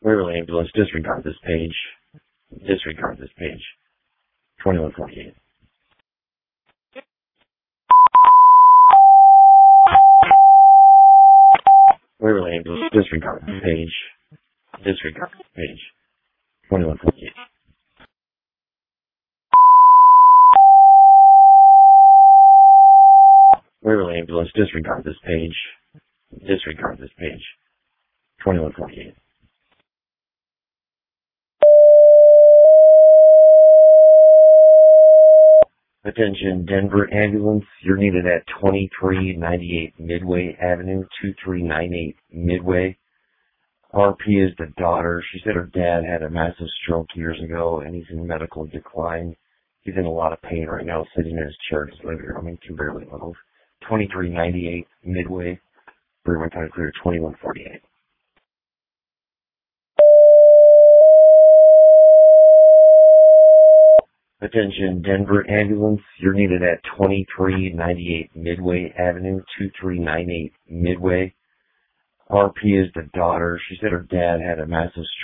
Waverly Ambulance, disregard this page. Disregard this page. 2148. Waverly Ambulance, disregard this page. Disregard this page. 2148. Waverly Ambulance, disregard this page. Disregard this page. 2148. Attention, Denver Ambulance. You're needed at 2398 Midway Avenue, 2398 Midway. RP is the daughter. She said her dad had a massive stroke years ago, and he's in medical decline. He's in a lot of pain right now, sitting in his chair in his living room. He can barely move. 2398 Midway. Bergman County Clear, 2148. Attention, Denver Ambulance. You're needed at 2398 Midway Avenue, 2398 Midway. RP is the daughter. She said her dad had a massive stroke.